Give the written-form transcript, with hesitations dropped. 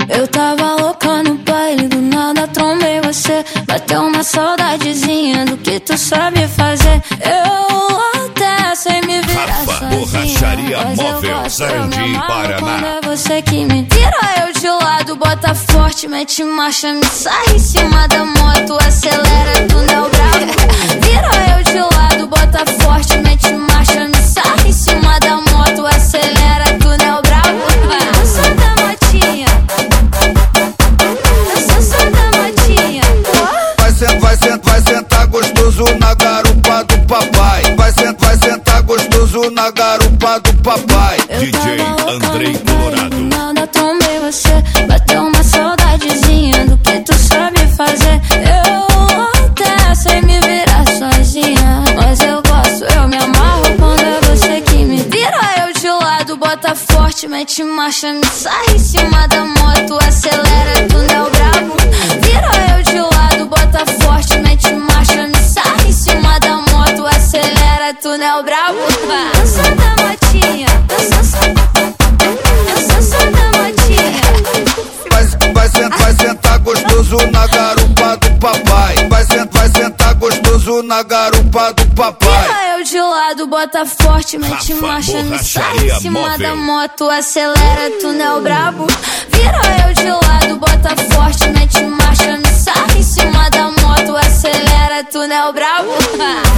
Eu tava louca no baile, do nada trombei você. Bateu uma saudadezinha do que tu sabe fazer. Eu até sei me virar sozinha, Borracharia Móvel, Sarandi, Paraná. Quando é você que me vira eu de lado, bota forte, mete marcha, me sai em cima da moto, acelera, túnel bravo. Vira eu de lado, bota forte, mete marcha, me sai em cima da moto, acelera, túnel bravo. Dança da motinha, dança da motinha. Vai sentar gostoso na garupa do papai. Vai sentar gostoso na garupa do papai. DJ Andrei Colorado. Nada trombei você, bateu uma saudadezinha do que tu sabe fazer. Eu até sei me virar sozinha, mas eu gosto, eu me amarro quando é você que me vira eu de lado, bota forte, mete marcha, me sai em cima da moto, acelera, túnel bravo. Vira eu de lado, bota forte, mete marcha, me sai em cima da moto, acelera, túnel bravo. Dança da motinha, dança da motinha. Vai sentar gostoso na garupa do papai. Vai sentar gostoso na garupa do papai. Vira eu de lado, bota forte, mete marcha, me sai em cima da moto, acelera, túnel brabo. Vira eu de lado, bota forte, mete marcha, me sai em cima da moto, acelera, túnel brabo.